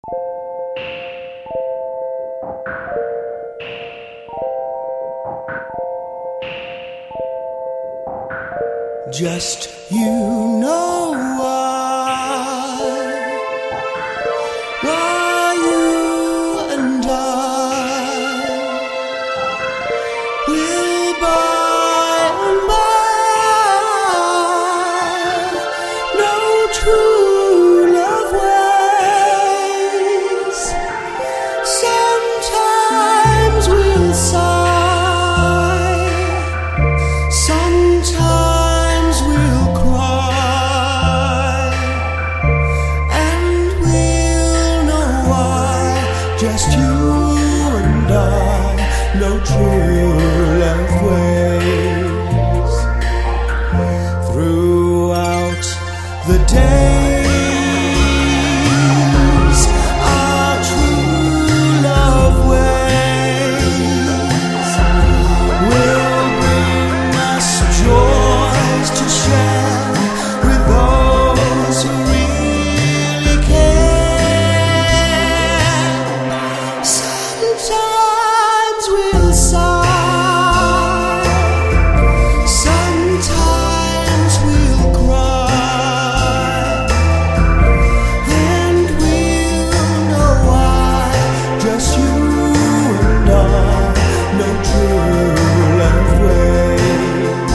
Just you know why you and I will by and by know true love ways. Sometimes we'll sigh, sometimes we'll cry, and we'll know why. Just you and I know true love ways. Throughout the days, our true love ways will bring us joys to share with those who really care. Sometimes we'll sigh, sometimes we'll cry, and we'll know why. Just you and I know true love ways.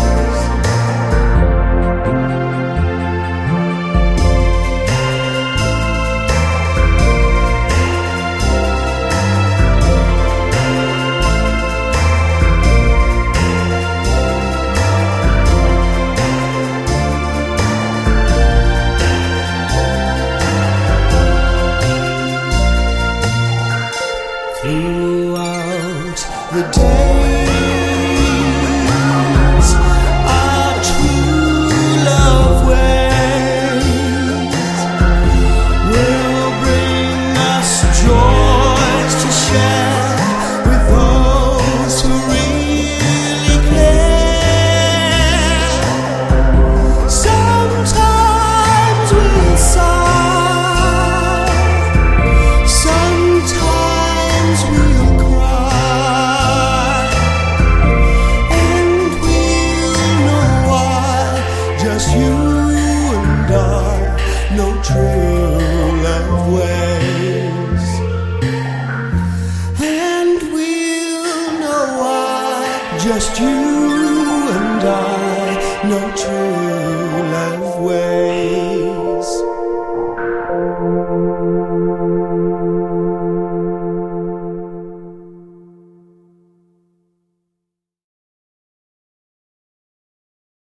Throughout the days, our true love ways will bring us joys to share with those who really care. Sometimes we'll sigh, sometimes we'll cry, and we'll know why. Just you and I know true love ways, and we'll know why. Just you and I know true love ways.